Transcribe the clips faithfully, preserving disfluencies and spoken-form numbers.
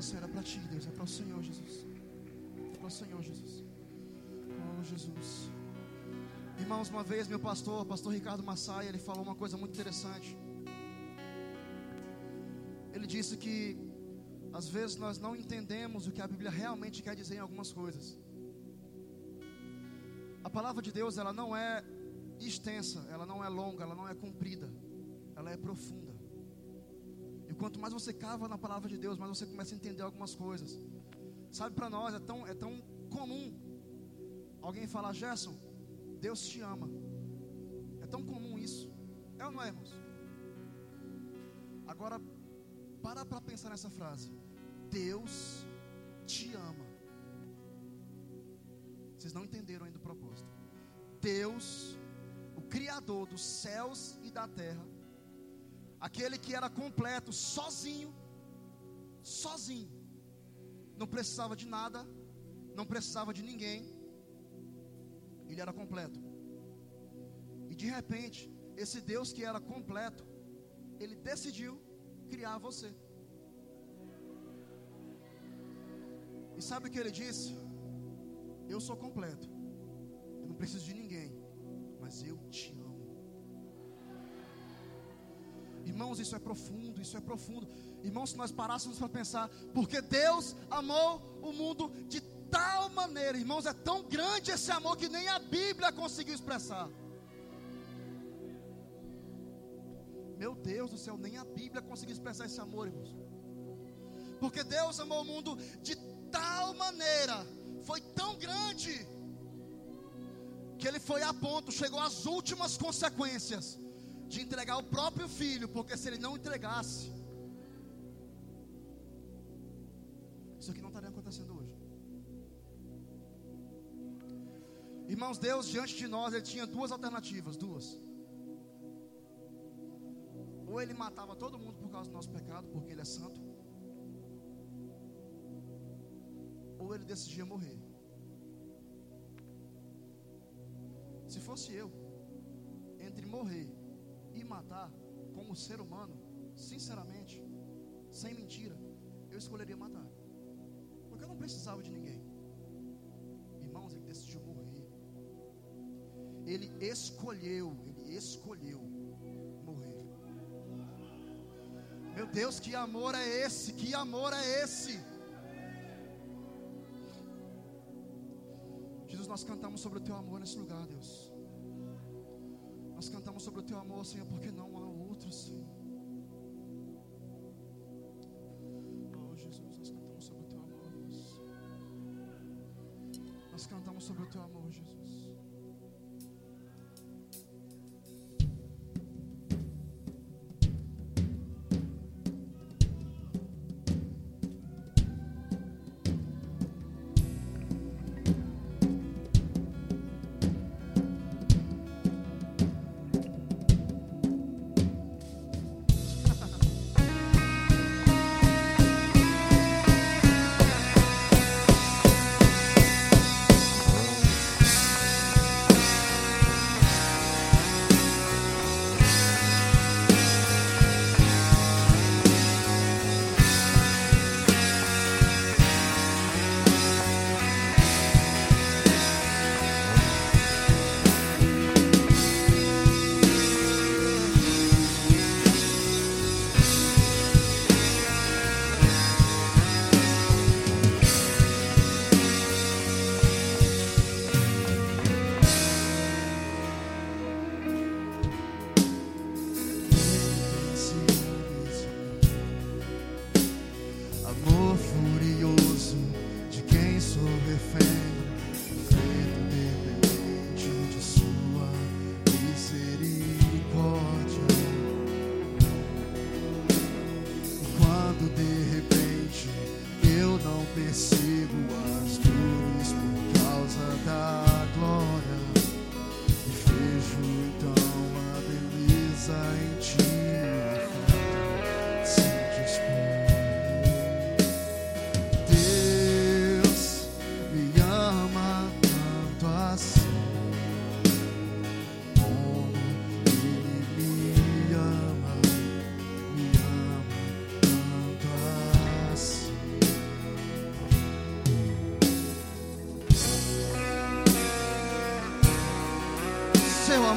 Senhor, é para Ti, Deus, é para o Senhor, Jesus. É para o Senhor, Jesus. Oh, Jesus. Irmãos, uma vez meu pastor, pastor Ricardo Massai, ele falou uma coisa muito interessante. Ele disse que às vezes nós não entendemos o que a Bíblia realmente quer dizer em algumas coisas. A palavra de Deus, ela não é extensa, ela não é longa, ela não é comprida, ela é profunda. E quanto mais você cava na palavra de Deus, mais você começa a entender algumas coisas. Sabe, para nós é tão, é tão comum alguém falar: Gerson, Deus te ama. É tão comum isso. É ou não é, irmãos? Agora, para para pensar nessa frase: Deus te ama. Vocês não entenderam ainda o propósito. Deus, o Criador dos céus e da terra, aquele que era completo, sozinho, sozinho, não precisava de nada, não precisava de ninguém, Ele era completo. E de repente, esse Deus que era completo, Ele decidiu criar você. E sabe o que Ele disse? Eu sou completo, eu não preciso de ninguém, mas eu te amo. Irmãos, isso é profundo, isso é profundo. Irmãos, se nós parássemos para pensar, porque Deus amou o mundo de tal maneira, irmãos, é tão grande esse amor que nem a Bíblia conseguiu expressar. Meu Deus do céu, nem a Bíblia conseguiu expressar esse amor, irmãos. Porque Deus amou o mundo de tal maneira, foi tão grande, que Ele foi a ponto, chegou às últimas consequências de entregar o próprio Filho, porque se Ele não entregasse, isso aqui não estaria acontecendo hoje. Irmãos, Deus diante de nós, Ele tinha duas alternativas, duas. Ou Ele matava todo mundo por causa do nosso pecado, porque Ele é santo, ou Ele decidia morrer. Se fosse eu, entre morrer e matar, como ser humano, sinceramente, sem mentira, eu escolheria matar, porque eu não precisava de ninguém. Irmãos, Ele decidiu morrer. Ele escolheu, Ele escolheu morrer. Meu Deus, que amor é esse? Que amor é esse? Jesus, nós cantamos sobre o Teu amor nesse lugar, Deus. Nós cantamos sobre o Teu amor, Senhor, porque não há outro, Senhor. Oh, Jesus, nós cantamos sobre o Teu amor, Deus. Nós cantamos sobre o Teu amor, Jesus.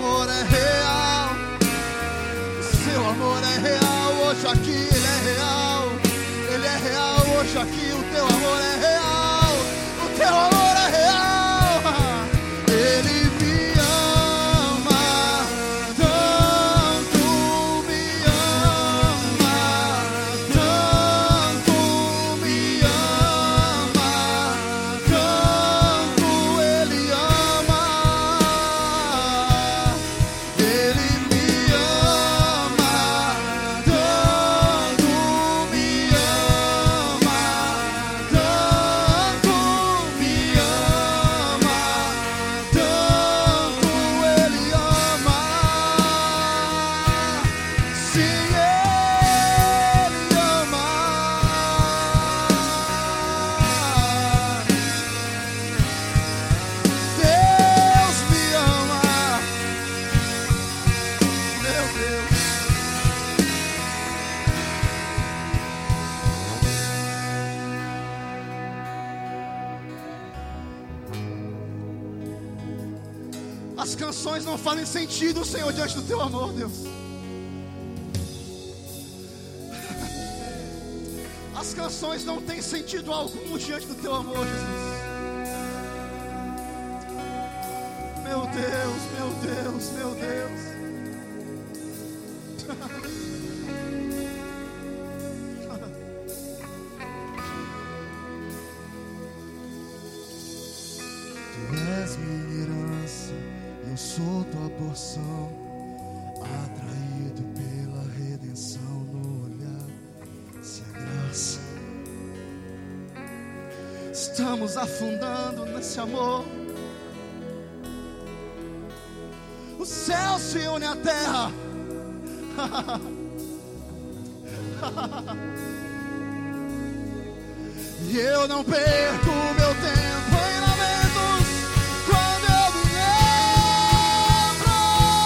amor é real. O seu amor é real. Hoje aqui ele é real. Ele é real hoje aqui. O teu amor é real. O teu amor é real. Ele me ama, tanto me ama, tanto me ama, tanto ele ama. Ele me ama, tanto me ama, tanto me ama, tanto ele ama. Sim, ele ama. Deus me ama. Meu Deus. As canções não fazem sentido, Senhor, diante do teu amor, Deus. As canções não têm sentido algum diante do teu amor, Jesus. Meu Deus, meu Deus, meu Deus. Tu és minha herança, eu sou tua porção, atraído pela redenção no olhar, se a graça. Estamos afundando nesse amor. O céu se une à terra. E eu não perco meu tempo em lamentos quando eu me lembro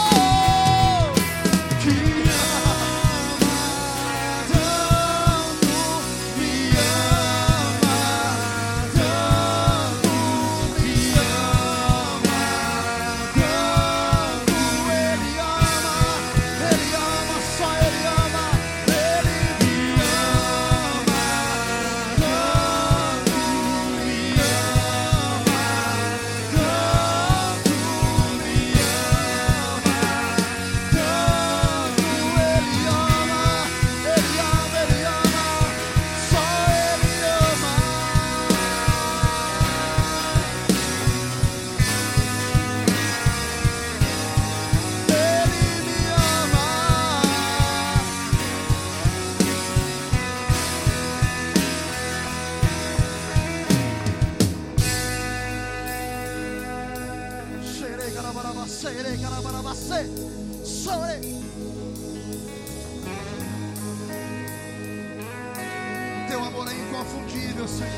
que ama tanto, me ama tanto, me ama tanto. Ele ama, ele ama, só ele ama. Ele me ama tanto, me ama tanto, me ama tanto. Ele ama, ele ama, ele ama, só ele ama. Ele me ama. Xerei, carabarabacê, erei, carabarabacê, sorei. Teu amor é inconfundível, Senhor.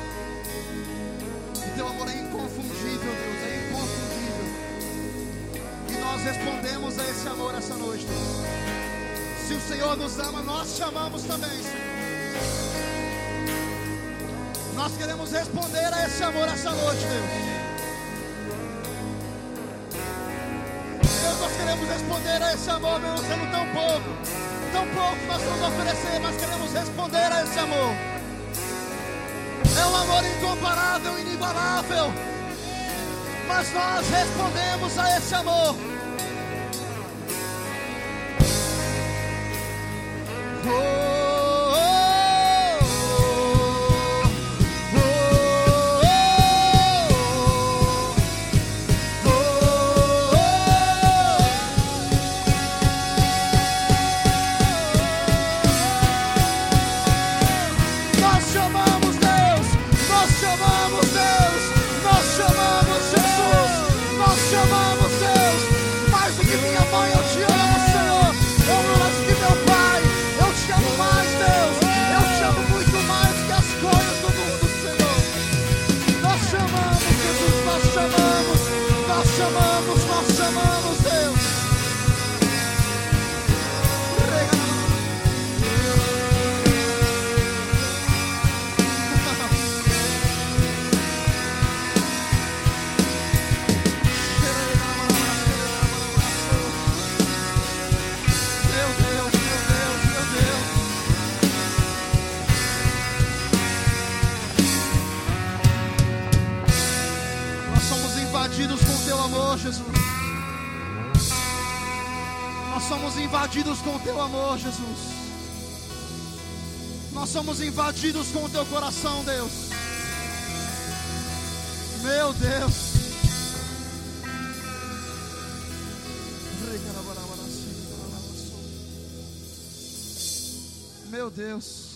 Teu amor é inconfundível, Deus, é inconfundível. E nós respondemos a esse amor essa noite, Deus. Se o Senhor nos ama, nós te amamos também, Senhor. Nós queremos responder a esse amor essa noite, Deus. Deus, nós queremos responder a esse amor, mesmo sendo tão pouco. Tão pouco que nós vamos oferecer, mas queremos responder a esse amor. É um amor incomparável, inigualável. Mas nós respondemos a esse amor. Oh, oh, oh, oh, oh, oh, oh. Nós chamamos Deus, nós chamamos Deus, nós chamamos Jesus, nós chamamos Deus. Mais do que minha mãe, eu te amo, Senhor. Eu mais do que meu pai, eu te amo mais. Nós somos invadidos com o teu amor, Jesus. Nós somos invadidos com o teu coração, Deus. Meu Deus. Meu Deus.